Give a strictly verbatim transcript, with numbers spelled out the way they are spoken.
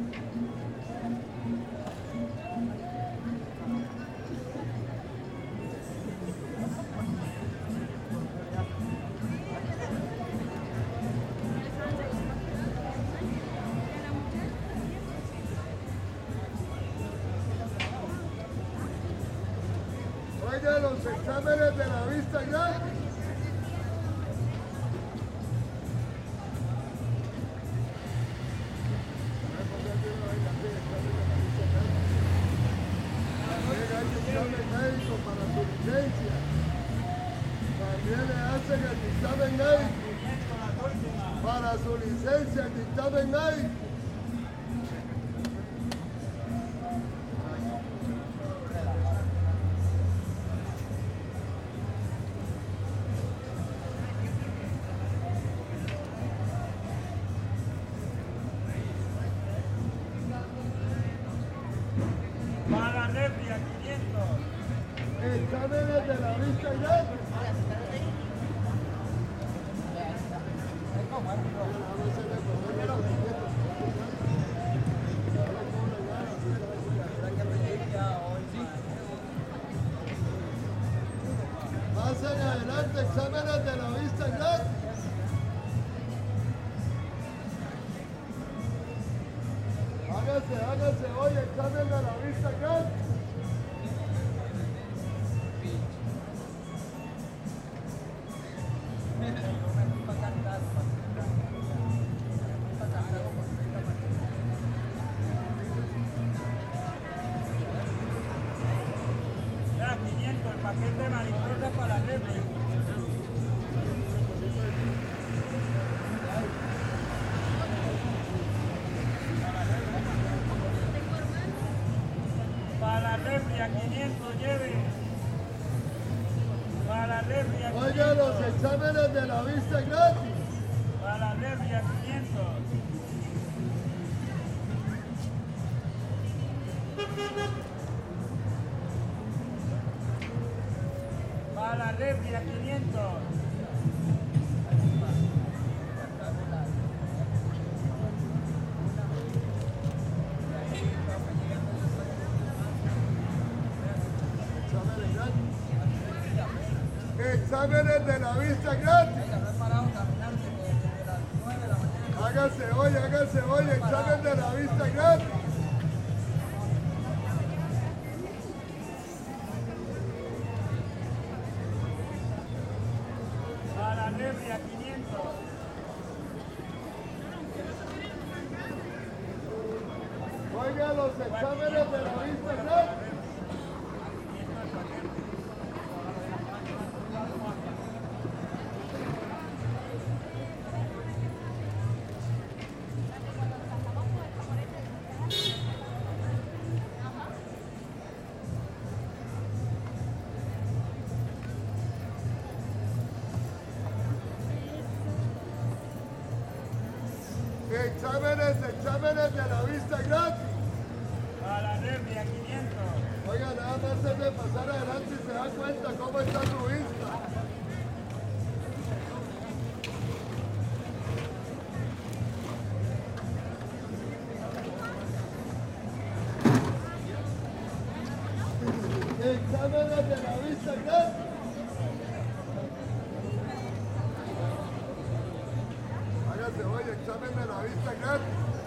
Oiga, los exámenes de la vista gratis. También hay examen médico para su licencia. También le hacen el dictamen médico para su licencia, el dictamen médico. Para refri a quinientos. Exámenes de la vista gratis. Pasen adelante, exámenes de la vista gratis. Hágase, hágase hoy examen de la vista gratis. Ya, quinientos, el paquete de mariposas para refri. Para refri a quinientos, lleve. Para refri a Oiga, quinientos. los exámenes de la vista gratis. Para refri a quinientos. Para refri a quinientos. Exámenes gratis. Exámenes de la vista gratis. Hágase hoy, hágase hoy, examen de la vista gratis. Para refri a quinientos. Oiga, los exámenes de la vista gratis. Exámenes, exámenes de la vista gratis. Para refri a quinientos. Oiga, nada más es de pasar adelante y se da cuenta cómo está su vista. Exámenes de la vista gratis. Hágase hoy examen de la vista gratis.